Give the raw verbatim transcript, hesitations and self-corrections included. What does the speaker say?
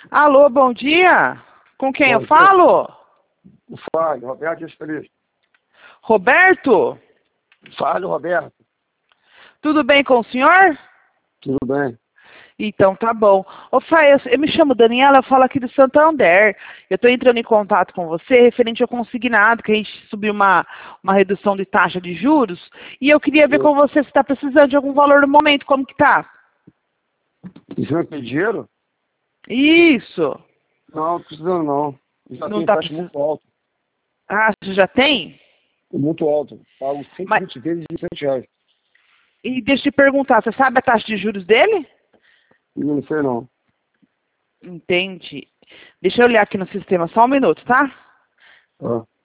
Alô, bom dia. Com quem Bom eu dia. falo? Fale, Roberto Esfeliz. Roberto? Fale, Roberto. Tudo bem com o senhor? Tudo bem? Então tá bom. Ô, Fai, eu, eu me chamo Daniela, eu falo aqui do Santander. Eu estou entrando em contato com você referente ao consignado, que a gente subiu uma, uma redução de taxa de juros. E eu queria ver Eu... com você se está precisando de algum valor no momento, como que tá? Isso não tem dinheiro? Isso. Não, precisando não. Já Não tem tá taxa precisando. muito alta. Ah, você já tem? Muito alta. Pago Mas, cento e vinte vezes de cem reais. e deixa eu te perguntar, você sabe a taxa de juros dele? Não sei não. Entendi. Deixa eu olhar aqui no sistema, só um minuto, tá? Ah.